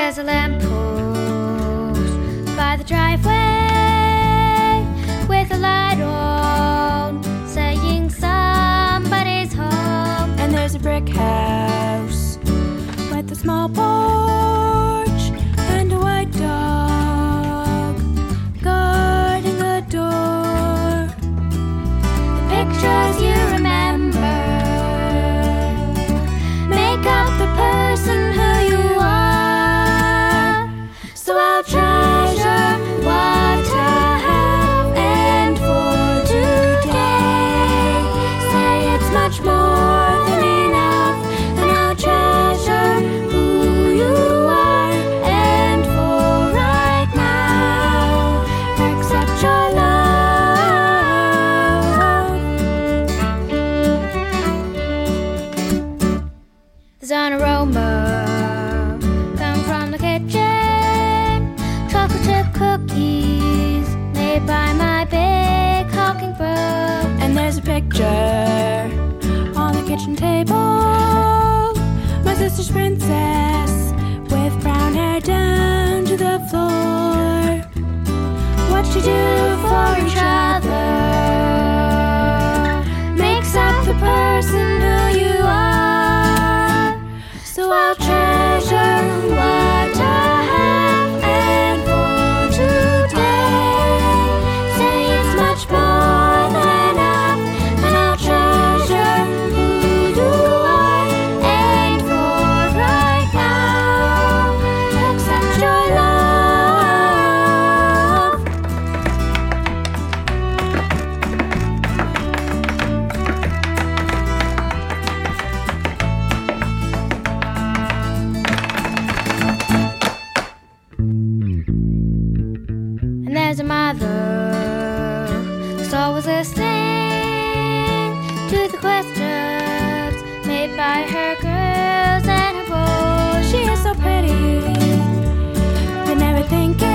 there's a lamppost by the driveway with a light on, saying somebody's home. And there's a brick house with a small porch and a white dog guarding the door. The pictures you remember make up the person who you are. So I'll treasure what I have, and for today say it's much more than enough. And I'll treasure who you are, and for right now accept your love. There's an aroma coming from the kitchen, chocolate chip cookies made by my big hulking bro. And there's a picture on the kitchen table, my sister's princess with brown hair down to the floor. What you do for each other makes up the person who you are. So I'll treasure what I have, and for today say it's much more than enough. And I'll treasure who you are, and for right now accept your love. And there's a mother who's always listening to the questions made by her girls and her boys. She is so pretty, but never thinking